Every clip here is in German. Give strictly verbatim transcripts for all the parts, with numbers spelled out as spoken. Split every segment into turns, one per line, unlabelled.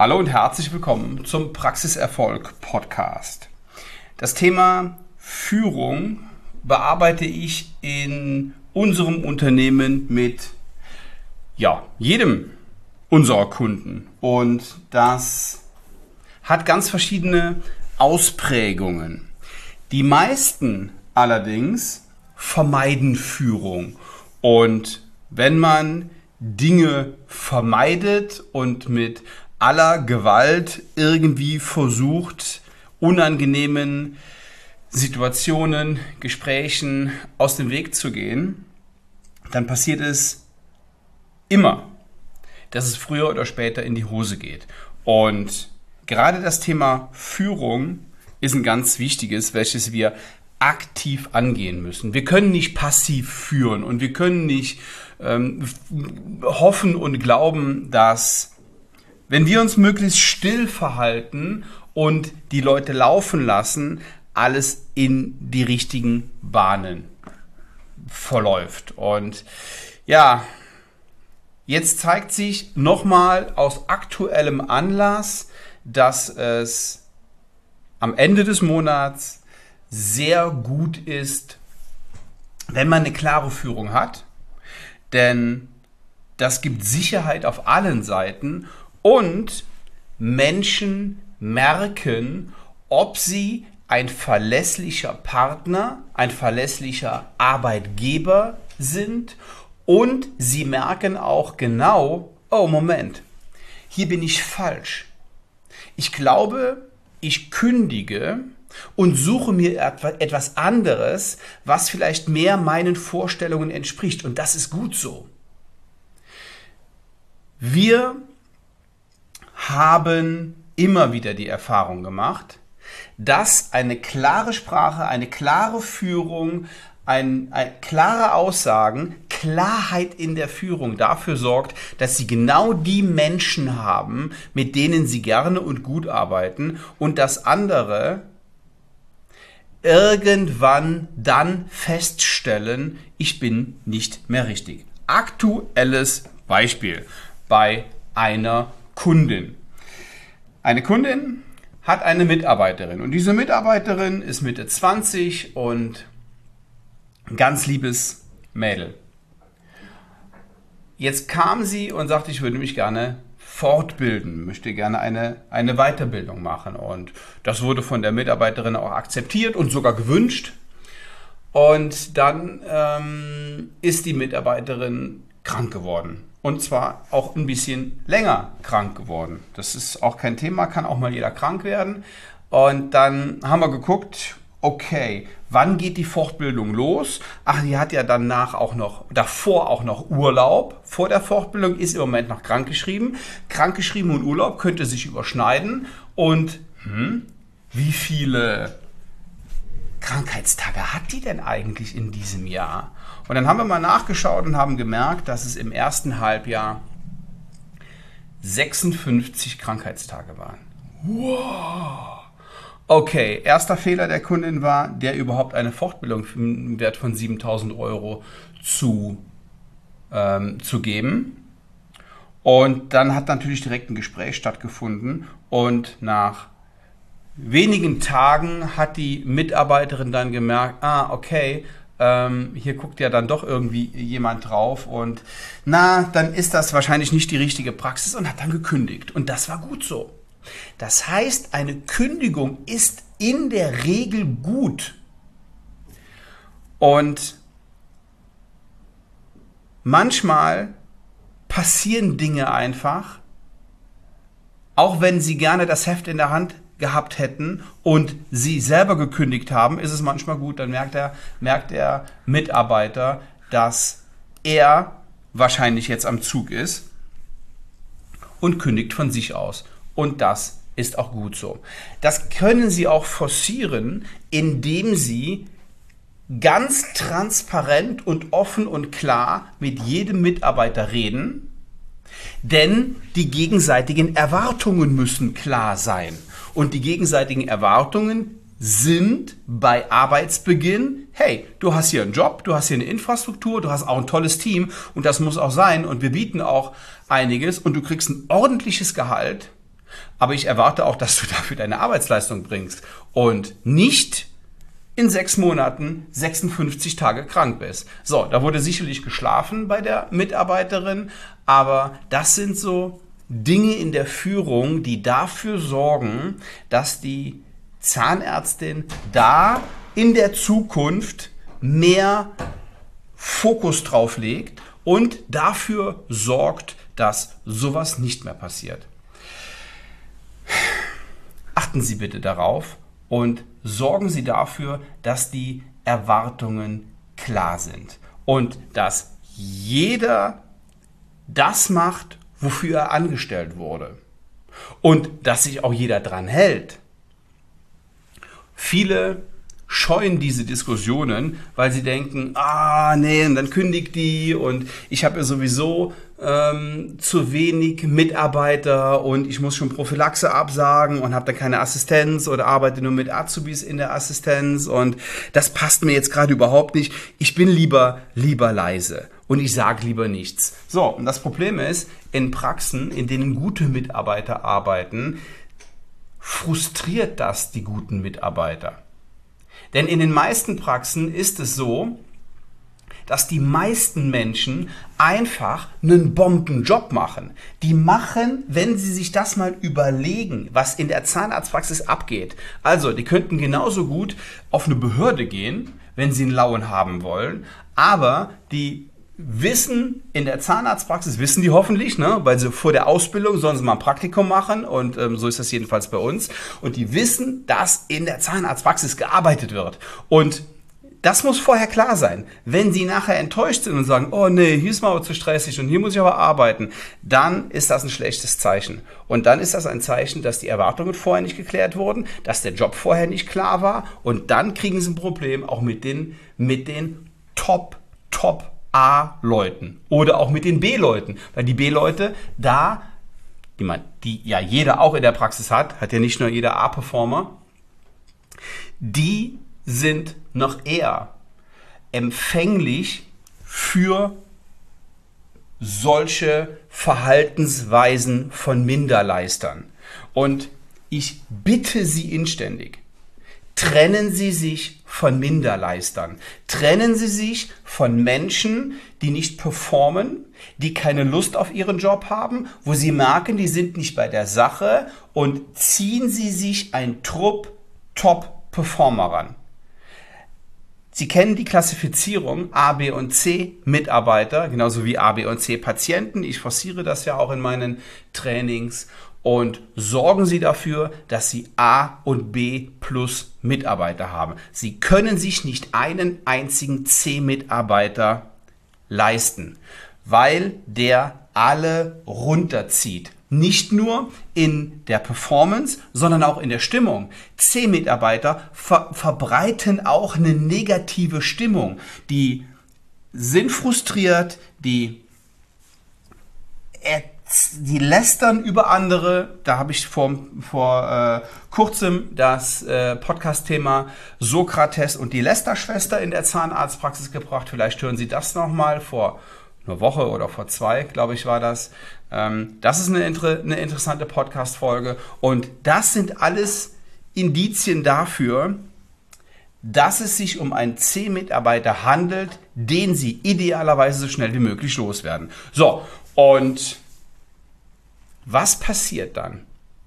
Hallo und herzlich willkommen zum Praxiserfolg Podcast. Das Thema Führung bearbeite ich in unserem Unternehmen mit ja, jedem unserer Kunden. Und das hat ganz verschiedene Ausprägungen. Die meisten allerdings vermeiden Führung. Und wenn man Dinge vermeidet und mit aller Gewalt irgendwie versucht, unangenehmen Situationen, Gesprächen aus dem Weg zu gehen, dann passiert es immer, dass es früher oder später in die Hose geht. Und gerade das Thema Führung ist ein ganz wichtiges, welches wir aktiv angehen müssen. Wir können nicht passiv führen und wir können nicht ähm, hoffen und glauben, dass wenn wir uns möglichst still verhalten und die Leute laufen lassen, alles in die richtigen Bahnen verläuft. Und ja, jetzt zeigt sich nochmal aus aktuellem Anlass, dass es am Ende des Monats sehr gut ist, wenn man eine klare Führung hat. Denn das gibt Sicherheit auf allen Seiten. Und Menschen merken, ob sie ein verlässlicher Partner, ein verlässlicher Arbeitgeber sind. Und sie merken auch genau, oh Moment, hier bin ich falsch. Ich glaube, ich kündige und suche mir etwas anderes, was vielleicht mehr meinen Vorstellungen entspricht. Und das ist gut so. Wir haben immer wieder die Erfahrung gemacht, dass eine klare Sprache, eine klare Führung, ein, ein, klare Aussagen, Klarheit in der Führung dafür sorgt, dass sie genau die Menschen haben, mit denen sie gerne und gut arbeiten und dass andere irgendwann dann feststellen, ich bin nicht mehr richtig. Aktuelles Beispiel bei einer Kundin. Eine Kundin hat eine Mitarbeiterin und diese Mitarbeiterin ist Mitte zwanzig und ein ganz liebes Mädel. Jetzt kam sie und sagte, ich würde mich gerne fortbilden, möchte gerne eine, eine Weiterbildung machen und das wurde von der Mitarbeiterin auch akzeptiert und sogar gewünscht. Und dann ähm, ist die Mitarbeiterin krank geworden. Und zwar auch ein bisschen länger krank geworden. Das ist auch kein Thema, kann auch mal jeder krank werden. Und dann haben wir geguckt, okay, wann geht die Fortbildung los? Ach, die hat ja danach auch noch, davor auch noch Urlaub. Vor der Fortbildung ist im Moment noch krankgeschrieben. Krankgeschrieben und Urlaub könnte sich überschneiden. Und hm, wie viele Krankheitstage hat die denn eigentlich in diesem Jahr? Und dann haben wir mal nachgeschaut und haben gemerkt, dass es im ersten Halbjahr sechsundfünfzig Krankheitstage waren. Wow! Okay, erster Fehler der Kundin war, der überhaupt eine Fortbildung im Wert von siebentausend Euro zu, ähm, zu geben. Und dann hat natürlich direkt ein Gespräch stattgefunden und nach wenigen Tagen hat die Mitarbeiterin dann gemerkt, ah, okay, ähm, hier guckt ja dann doch irgendwie jemand drauf und na, dann ist das wahrscheinlich nicht die richtige Praxis und hat dann gekündigt. Und das war gut so. Das heißt, eine Kündigung ist in der Regel gut. Und manchmal passieren Dinge einfach, auch wenn Sie gerne das Heft in der Hand gehabt hätten und Sie selber gekündigt haben, ist es manchmal gut, dann merkt der, merkt der Mitarbeiter, dass er wahrscheinlich jetzt am Zug ist und kündigt von sich aus. Und das ist auch gut so. Das können Sie auch forcieren, indem Sie ganz transparent und offen und klar mit jedem Mitarbeiter reden, denn die gegenseitigen Erwartungen müssen klar sein. Und die gegenseitigen Erwartungen sind bei Arbeitsbeginn, hey, du hast hier einen Job, du hast hier eine Infrastruktur, du hast auch ein tolles Team und das muss auch sein und wir bieten auch einiges und du kriegst ein ordentliches Gehalt, Aber ich erwarte auch, dass du dafür deine Arbeitsleistung bringst und nicht in sechs Monaten sechsundfünfzig Tage krank bist. So, da wurde sicherlich geschlafen bei der Mitarbeiterin, aber das sind so Dinge in der Führung, die dafür sorgen, dass die Zahnärztin da in der Zukunft mehr Fokus drauf legt und dafür sorgt, dass sowas nicht mehr passiert. Achten Sie bitte darauf und sorgen Sie dafür, dass die Erwartungen klar sind und dass jeder das macht, wofür er angestellt wurde und dass sich auch jeder dran hält. Viele scheuen diese Diskussionen, weil sie denken, ah nee, und dann kündigt die und ich habe ja sowieso ähm, zu wenig Mitarbeiter und ich muss schon Prophylaxe absagen und habe dann keine Assistenz oder arbeite nur mit Azubis in der Assistenz und das passt mir jetzt gerade überhaupt nicht. Ich bin lieber, lieber leise und ich sage lieber nichts. So, und das Problem ist, in Praxen, in denen gute Mitarbeiter arbeiten, frustriert das die guten Mitarbeiter. Denn in den meisten Praxen ist es so, dass die meisten Menschen einfach einen Bombenjob machen. Die machen, wenn sie sich das mal überlegen, was in der Zahnarztpraxis abgeht. Also, die könnten genauso gut auf eine Behörde gehen, wenn sie einen Lauen haben wollen, aber die wissen in der Zahnarztpraxis, wissen die hoffentlich, ne, weil sie vor der Ausbildung sollen sie mal ein Praktikum machen und ähm, so ist das jedenfalls bei uns und die wissen, dass in der Zahnarztpraxis gearbeitet wird und das muss vorher klar sein. Wenn sie nachher enttäuscht sind und sagen, oh nee, hier ist mal zu stressig und hier muss ich aber arbeiten, dann ist das ein schlechtes Zeichen. Und dann ist das ein Zeichen, dass die Erwartungen vorher nicht geklärt wurden, dass der Job vorher nicht klar war und dann kriegen sie ein Problem auch mit den, mit den Top, Top A-Leuten oder auch mit den B-Leuten, weil die B-Leute da, die, man, die ja jeder auch in der Praxis hat, hat ja nicht nur jeder A-Performer, die sind noch eher empfänglich für solche Verhaltensweisen von Minderleistern. Und ich bitte Sie inständig, trennen Sie sich von Minderleistern. Trennen Sie sich von Menschen, die nicht performen, die keine Lust auf ihren Job haben, wo Sie merken, die sind nicht bei der Sache und ziehen Sie sich ein Trupp Top-Performer ran. Sie kennen die Klassifizierung A, B und C Mitarbeiter, genauso wie A, B und C Patienten. Ich forciere das ja auch in meinen Trainings. Und sorgen Sie dafür, dass Sie A und B plus Mitarbeiter haben. Sie können sich nicht einen einzigen C-Mitarbeiter leisten, weil der alle runterzieht. Nicht nur in der Performance, sondern auch in der Stimmung. C-Mitarbeiter ver- verbreiten auch eine negative Stimmung. Die sind frustriert, die Die lästern über andere. Da habe ich vor, vor äh, kurzem das äh, Podcast-Thema Sokrates und die Lästerschwester in der Zahnarztpraxis gebracht. Vielleicht hören Sie das nochmal. Vor einer Woche oder vor zwei, glaube ich, war das. Ähm, das ist eine, inter- eine interessante Podcast-Folge. Und das sind alles Indizien dafür, dass es sich um einen C-Mitarbeiter handelt, den Sie idealerweise so schnell wie möglich loswerden. So, und was passiert dann?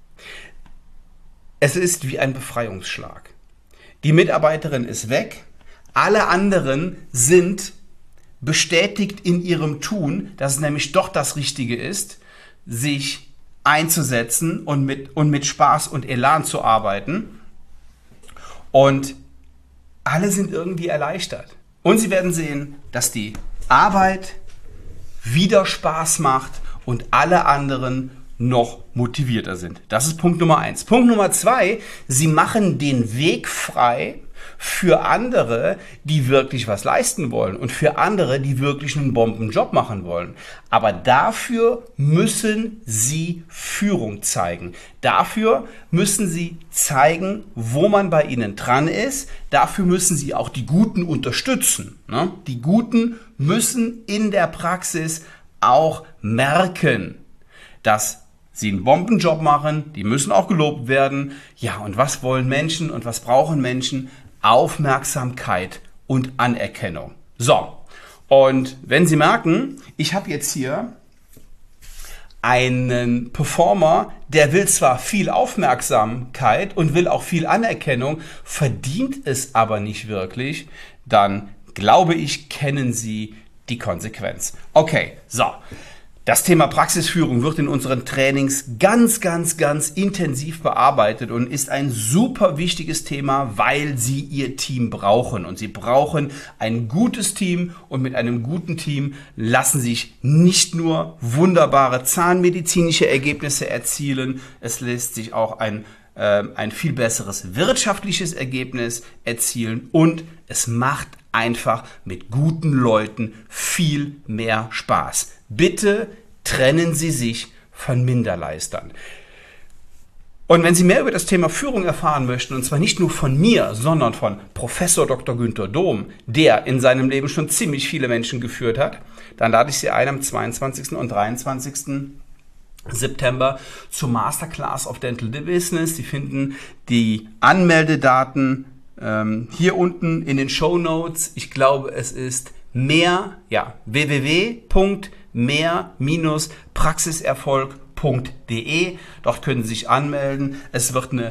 Es ist wie ein Befreiungsschlag. Die Mitarbeiterin ist weg, alle anderen sind bestätigt in ihrem Tun, dass es nämlich doch das Richtige ist, sich einzusetzen und mit, und mit Spaß und Elan zu arbeiten. Und alle sind irgendwie erleichtert. Und Sie werden sehen, dass die Arbeit wieder Spaß macht und alle anderen noch motivierter sind. Das ist Punkt Nummer eins. Punkt Nummer zwei, Sie machen den Weg frei für andere, die wirklich was leisten wollen und für andere, die wirklich einen Bombenjob machen wollen. Aber dafür müssen Sie Führung zeigen. Dafür müssen Sie zeigen, wo man bei Ihnen dran ist. Dafür müssen Sie auch die Guten unterstützen. Die Guten müssen in der Praxis auch merken, dass sie einen Bombenjob machen, die müssen auch gelobt werden. Ja, und was wollen Menschen und was brauchen Menschen? Aufmerksamkeit und Anerkennung. So, und wenn Sie merken, ich habe jetzt hier einen Performer, der will zwar viel Aufmerksamkeit und will auch viel Anerkennung, verdient es aber nicht wirklich, dann glaube ich, kennen Sie die Konsequenz. Okay, so. Das Thema Praxisführung wird in unseren Trainings ganz, ganz, ganz intensiv bearbeitet und ist ein super wichtiges Thema, weil Sie Ihr Team brauchen. Und Sie brauchen ein gutes Team und mit einem guten Team lassen sich nicht nur wunderbare zahnmedizinische Ergebnisse erzielen, es lässt sich auch ein, äh, ein viel besseres wirtschaftliches Ergebnis erzielen und es macht einfach mit guten Leuten viel mehr Spaß. Bitte trennen Sie sich von Minderleistern. Und wenn Sie mehr über das Thema Führung erfahren möchten, und zwar nicht nur von mir, sondern von Professor Doktor Günther Dohm, der in seinem Leben schon ziemlich viele Menschen geführt hat, dann lade ich Sie ein am zweiundzwanzigsten und dreiundzwanzigsten September zur Masterclass of Dental Business. Sie finden die Anmeldedaten ähm, hier unten in den Shownotes. Ich glaube, es ist mehr, ja, w w w punkt mehr Bindestrich praxiserfolg punkt de. Dort können Sie sich anmelden. Es wird eine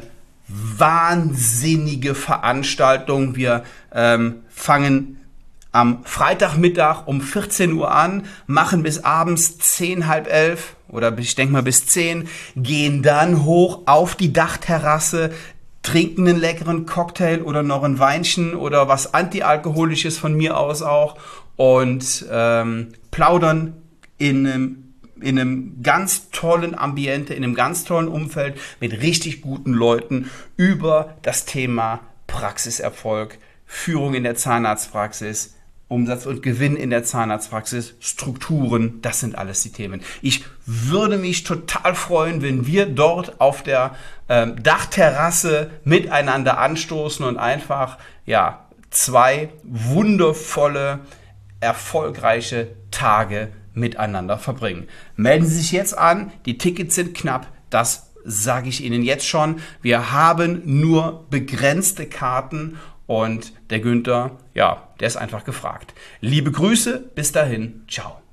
wahnsinnige Veranstaltung. Wir ähm, fangen am Freitagmittag um vierzehn Uhr an, machen bis abends zehn, halb elf oder ich denke mal bis zehn, gehen dann hoch auf die Dachterrasse, trinken einen leckeren Cocktail oder noch ein Weinchen oder was Antialkoholisches von mir aus auch und ähm, plaudern in einem, in einem ganz tollen Ambiente, in einem ganz tollen Umfeld mit richtig guten Leuten über das Thema Praxiserfolg, Führung in der Zahnarztpraxis, Umsatz und Gewinn in der Zahnarztpraxis, Strukturen, das sind alles die Themen. Ich würde mich total freuen, wenn wir dort auf der ähm, Dachterrasse miteinander anstoßen und einfach ja zwei wundervolle, erfolgreiche Tage miteinander verbringen. Melden Sie sich jetzt an, die Tickets sind knapp, das sage ich Ihnen jetzt schon. Wir haben nur begrenzte Karten und der Günther, ja, der ist einfach gefragt. Liebe Grüße, bis dahin, ciao.